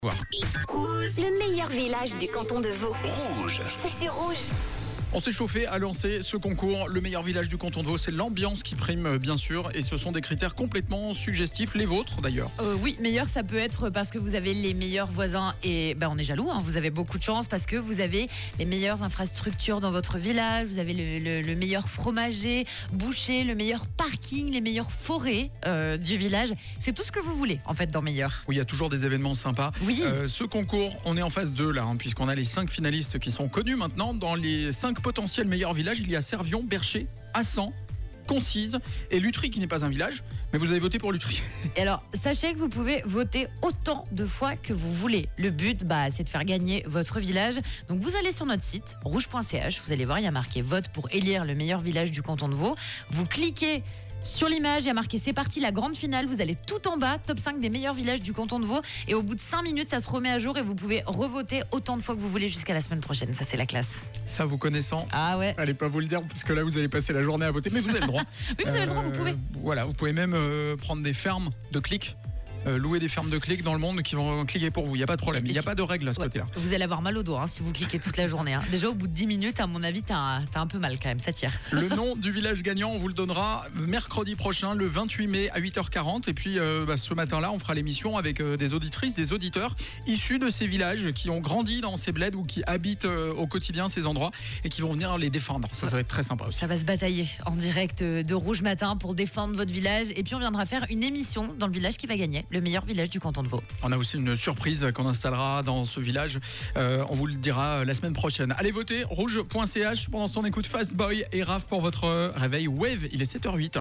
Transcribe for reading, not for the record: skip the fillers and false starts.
Le meilleur village du canton de Vaud. Rouge. C'est sur Rouge. On s'est chauffé à lancer ce concours. Le meilleur village du canton de Vaud, c'est l'ambiance qui prime bien sûr. Et ce sont des critères complètement suggestifs, les vôtres d'ailleurs. Oui, meilleur ça peut être parce que vous avez les meilleurs voisins et on est jaloux, vous avez beaucoup de chance parce que vous avez les meilleures infrastructures dans votre village, vous avez le meilleur fromager, boucher, le meilleur parking, les meilleures forêts du village. C'est tout ce que vous voulez en fait dans meilleur. Oui, il y a toujours des événements sympas. Oui. Ce concours, on est en phase 2 là, puisqu'on a les 5 finalistes qui sont connus maintenant. Dans les 5 potentiels meilleurs villages, il y a Servion, Bercher, Assan, Concise et Lutry qui n'est pas un village, mais vous avez voté pour Lutry. Et alors, sachez que vous pouvez voter autant de fois que vous voulez. Le but, c'est de faire gagner votre village. Donc, vous allez sur notre site, rouge.ch. Vous allez voir, il y a marqué vote pour élire le meilleur village du canton de Vaud. Vous cliquez sur l'image, il y a marqué c'est parti, la grande finale. Vous allez tout en bas, top 5 des meilleurs villages du canton de Vaud. Et au bout de 5 minutes, ça se remet à jour et vous pouvez revoter autant de fois que vous voulez jusqu'à la semaine prochaine. Ça, c'est la classe. Ça, vous connaissant. Ah ouais. Allez pas vous le dire parce que là, vous allez passer la journée à voter, mais vous avez le droit. Oui, vous avez le droit, vous pouvez. Voilà, vous pouvez même prendre des fermes de clics. Louer des fermes de clics dans le monde qui vont cliquer pour vous. Il n'y a pas de problème. Il n'y a pas de règle à ce côté-là. Vous allez avoir mal au doigt si vous cliquez toute la journée. Déjà, au bout de 10 minutes, à mon avis, t'as un peu mal quand même. Ça tire. Le nom du village gagnant, on vous le donnera mercredi prochain, le 28 mai à 8h40. Et puis, ce matin-là, on fera l'émission avec des auditrices, des auditeurs issus de ces villages qui ont grandi dans ces bleds ou qui habitent au quotidien ces endroits et qui vont venir les défendre. Ça va être très sympa aussi. Ça va se batailler en direct de Rouge Matin pour défendre votre village. Et puis, on viendra faire une émission dans le village qui va gagner, le meilleur village du canton de Vaud. On a aussi une surprise qu'on installera dans ce village. On vous le dira la semaine prochaine. Allez voter, rouge.ch. Pendant ce temps, on écoute Fast Boy et Raph pour votre réveil Wave. Il est 7h08.